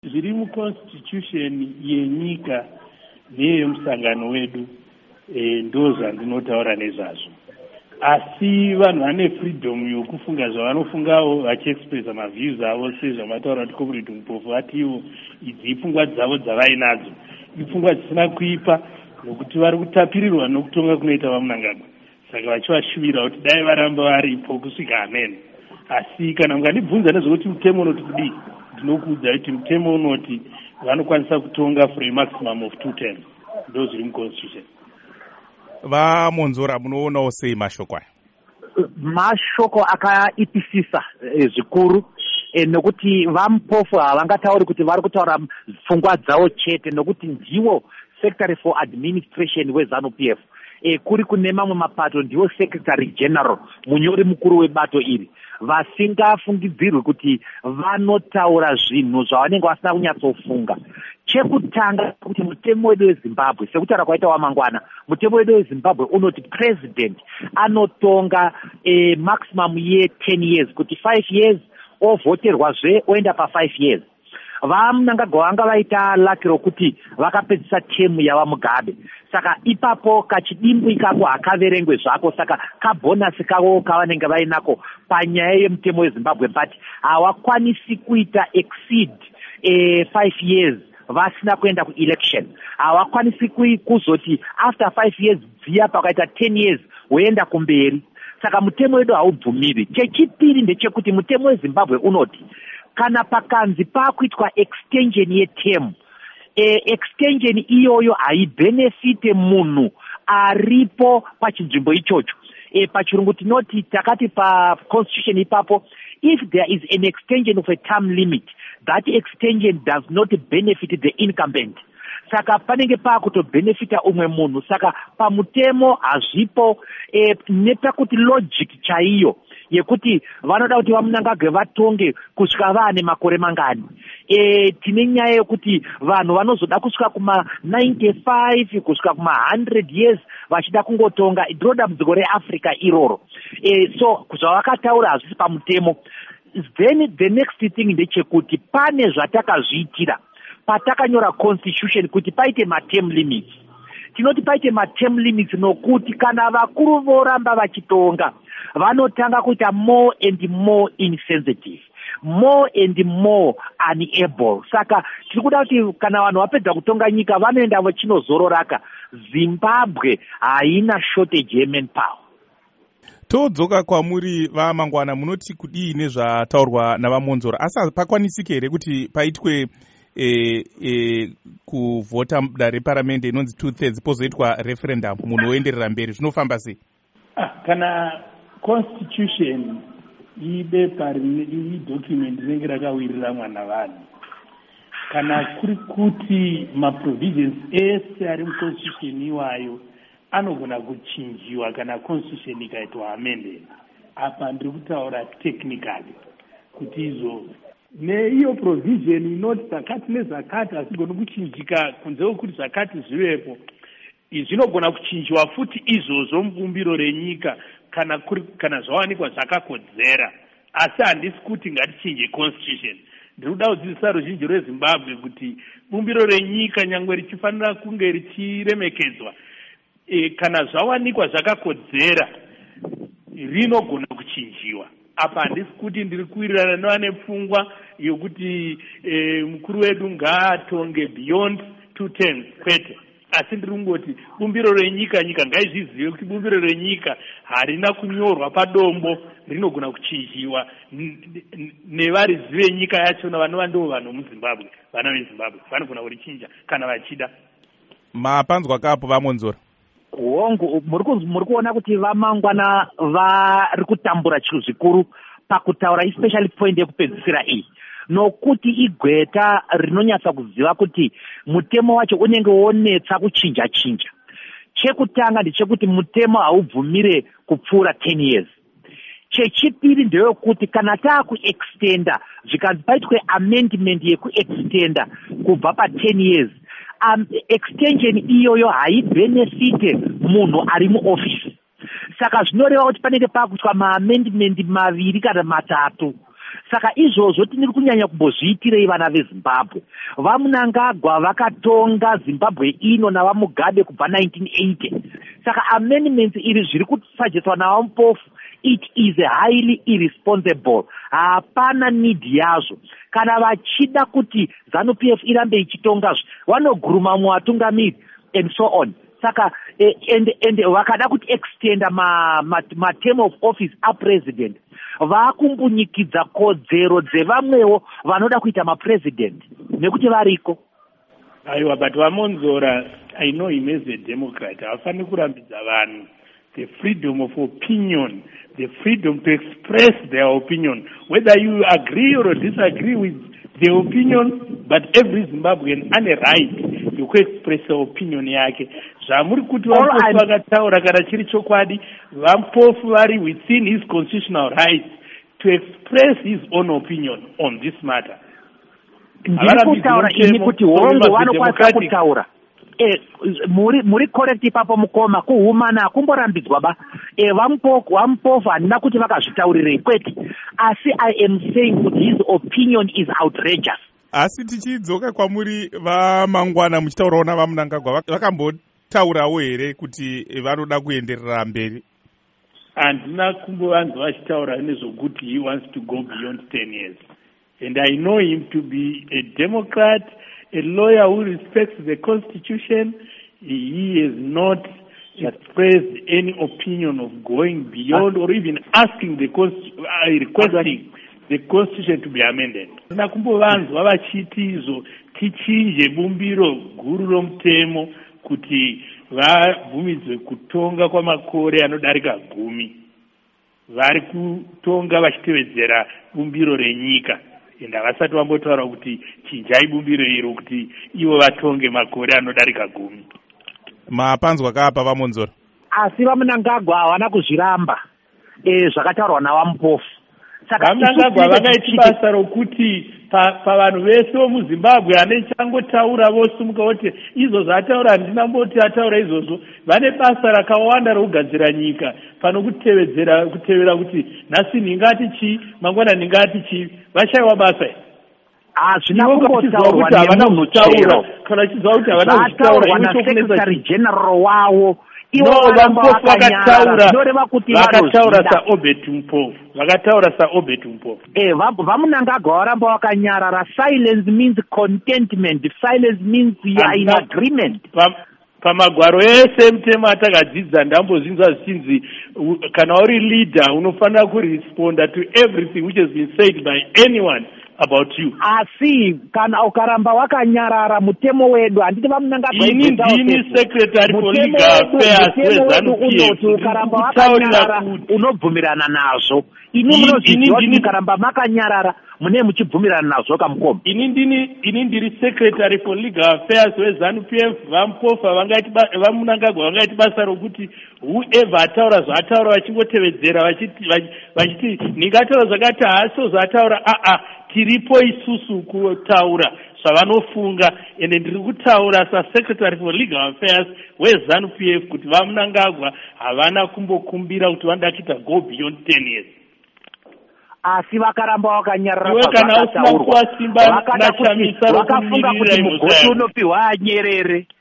zviri muconstitution yenyika neyemusangano wedu ndo zvandinotaura nezvazvo. Asi vanhu vane freedom yokufunga zvavanofungawo vachiexpressa maviews avo sezvamataura kuti comrade Mupofu atiwo idzi ipfungwa dzavo dzavainadzo ipfungwa dzisina kuipa nokuti vari kutapirirwa nokutonga kunoita vamunangagwa, saka vachivashuvira kuti dai varamba varipo kusvika amen. Asi kana mukandibvunza nezvekuti mutemo unoti kudii, ndinokuudza kuti mutemo unoti vanokwanisa kutonga for a maximum of 2 terms. Ndo zviri muconstitution. VaMonzora munoonawo sei mashoko aya? Mashoko akaipisisa zvikuru nokuti vaMupofu havangatauri kuti vari kutaura pfungwa dzavo chete, nokuti ndiwo Secretary for Administration weZANU-PF, kuri kune mamwe mapato ndiwo Secretary General, munyori mukuru webato iri, vasingafungidzirwi kuti vanotaura zvinhu zvavanenge vasina kunyatsofunga. Chekutanga kuti mutemo wedu weZimbabwe, sekutaura kwaita wamangwana, mutemo wedu weZimbabwe unoti president anotonga maximum ye10 years, kuti 5 years ovhoterwazve oenda pa5 years. Vamunangagwa vanga vaita laki rokuti vakapedzisa temu yava Mugabe, saka ipapo kachidimbu ikako hakaverengwe zvako, saka kabhonasi kavo kavanenge vainako panyaya yemutemo weZimbabwe, but hawakwanisi kuita exceed 5 years vasina kuenda kuelection. Hawakwanisi kuzoti after 5 years dziya pakaita 10 years woenda kumberi, saka mutemo wedu haubvumiri. Chechipiri ndechekuti mutemo weZimbabwe unoti kana pakanzi pakuitwa extension yeterm, extension iyoyo haibenefite munhu aripo pachinzvimbo ichocho. Pachirungu tinoti takati paconstitution ipapo, if there is an extension of a term limit, that extension does not benefit the incumbent. Saka panenge pakutobenefita umwe munhu, saka pamutemo hazvipo nepekuti logic chaiyo yekuti vanoda kuti vamunangagwe vatonge kusvika vaane makore mangani. Tine nyaya yekuti vanhu vanozoda kusvika kuma 95 kusvika kuma 100 years vachida kungotonga, ndiro dambudziko reAfrica iroro. So zvavakataura hazvisi pamutemo. Then the next thing ndechekuti pane zvatakazviitira patakanyora constitution kuti paite ma-term limits. Tinoti paite ma-term limits nokuti kana vakuru voramba vachitonga vanotanga kuita more and more insensitive, more and more unable. Saka tiri kuda kuti kana vanhu vapedza kutonga nyika vanoenda vachinozororaka. Zimbabwe haina shortage yemanpower. Todzoka kwamuri vaMangwana, munoti kudii nezvataurwa navaMonzora, asi pakwanisike here kuti paitwe kuvhota mudare reparamende inonzi 2/3 pozoitwa referendum munhu oenderera mberi, zvinofamba sei? Kana constitution ibepa document rinenge rakawirira mwana vanhu, kana kuri kuti maprovisions ese ari muconstitution iwayo anogona kuchinjiwa kana constitution ikaitwa amended. Apa ndiri kutaura technically kuti izvo neiyo provision inoti zakati nezakati hasigoni kuchinjika kunze kwekuti zakati zvivepo, zvinogona kuchinjiwa futi izvozvo mubumbiro renyika kana zvawanikwa zvakakodzera. Asi handisi kuti ngatichinje constitution. Ndiri kuda kudzidzisa ruzhinji rweZimbabwe kuti bumbiro renyika nyangwe richifanira kunge richiremekedzwa, kana zvawanikwa zvakakodzera rinogona kuchinjiwa. Apa handisi kuti ndiri kuwirirana nevane pfungwa yokuti mukuru wedu ngaatonge beyond 2 terms kwete, asi ndiri kungoti bumbiro renyika, nyika ngaizvizive kuti bumbiro renyika harina kunyorwa padombo, rinogona kuchinjiwa nevarizive nyika yachona vanova ndo vanhu muZimbabwe, vana veZimbabwe vanogona kurichinja kana vachida. Mapanzwa kapo vaMonzora? Hongu, muri kuona kuti vaMangwana vari kutambura chinhu zvikuru pakutaura especially point yekupedzisira iyi, nokuti igweta rinonyatsa kuziva kuti mutemo wacho unenge wonetsa kuchinja. Chekutanga ndechekuti mutemo haubvumire kupfuura 10 years. Chechipiri ndeyekuti kana taakuextenda zvikanzi paitwe amendment yekuextenda kubva pa10 years, extension iyoyo haibenefite munhu ari muofisi. Saka zvinoreva kuti panenge pakuitwa maamendment 2 kana 3. saka izvozvo tiniri kunyanya kumbozviitirei vana vezimbabwe. Vamunangagwa vakatonga zimbabwe ino navamugabe kubva 1980. Saka amendments iri zviri kusajetswa navamupofu, it is highly irresponsible. Hapana need yazvo. Kana vachida kuti ZANU-PF irambe ichitonga vanoguruma muvatungamiri and so on. Saka and vakada kuti extenda ma term of office apresident, vakumbunyikidza kodzero dzevamwewo vanoda kuita mapresident nekuti variko. Aiwa, but Vamonzora, I know him as a Democrat. Hafani kurambidza vanhu the freedom of opinion, the freedom to express their opinion, whether you agree or disagree with the opinion, but every Zimbabwean has a right to express the opinion yake. Zvamuri kuti vampofu vakataura kana chiri chokwadi, vampofu vari within his constitutional rights to express his own opinion on this matter. Ndiri kutaura ini kuti hongo vanokwanisa kutaura. Muri correct ipapo mukoma kuhumana kumborambidzwa ba. Vampofu handina kuti vakazvitaurirei kwete. Asi I am saying kuti his opinion is outrageous. Asi tichidzoka kwamuri vamangwana muchitaurawo navamunangagwa vakambotaurawo here kuti vanoda kuenderera mberi? Handina kumbovanzwa vachitaura nezvokuti he wants to go beyond 10 years. And I know him to be a Democrat, a lawyer who respects the Constitution. He has not expressed any opinion of going beyond or even asking requesting the Constitution to be amended. Nakumbovanzwa vachiti izvo tichinje bumbiro guru romutemo kuti vabvumidzwe kutonga kwamakore anodarika 10. Vari kutonga vachitevedzera bumbiro renyika. And havasati vambotaura kuti chinjai bumbiro iro kuti ivo vatonge makore anodarika 10. Mapanzwa kapa Vamonzora? Asi vamunangagwa havana kuzviramba zvakataurwa navamupofu. Vamunangagwa vakaita basa rokuti pavanhu vese vomuzimbabwe ane changotaura vosimuka kuti izvo zvataura handina mboti ataura izvozvo. Vane basa rakawanda rokugadzira nyika pano kutevera kuti nhasi ndingati chii, mangwana ndingati chii. Vashaiwa basa iri. Hazvina kumbotaurwa nemunhu chero. Kana chiziva kuti havana kuzvitaura nasekretary general wavo. Vampofu vakataura saObert Mpofu. Vakataura saObert Mpofu. Vamunangagwa varamba vakanyarara. Silence means contentment. Silence means you are in agreement. Pamagwaro ese mutemo atakadzidza ndambozvinzwa zvichinzi kana uri leader unofanira kuresponda to everything which has been said by anyone about you. Asi kana ukaramba wakanyarara mutemo wedu handiti vamunangagwa ndini secretary for legal affairs weZANU-PF. Ukaramba wakanyarara unobvumirana nazvo. Ini munozviziva kuti mukaramba makanyarara mune muchibvumirana nazvo kamukoma. Ini ndiri secretary for legal affairs weZANU-PF. Vampofu vamunangagwa vangaiti basa rokuti whoever ataura zvataura vachingotevedzera vachiti ndingataura zvakati haso zvataura tiripo isusu kutaura zvavanofunga. Ende ndiri kutaura saSecretary for Legal Affairs weZANU-PF kuti vamunangagwa havana kumbokumbira kuti vanoda kuita go beyond 10 years. Asi vakaramba vakanyarara pazvakataurwa. Vakafunga kuti mugosi unopiwa Nyerere.